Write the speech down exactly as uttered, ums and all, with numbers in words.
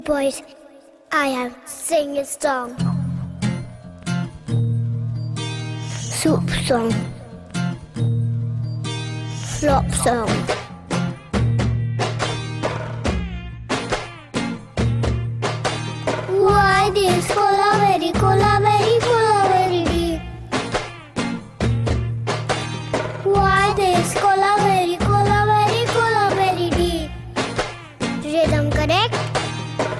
Boys, I am sing a song. Soup song. Flop song. Why this cola very cola very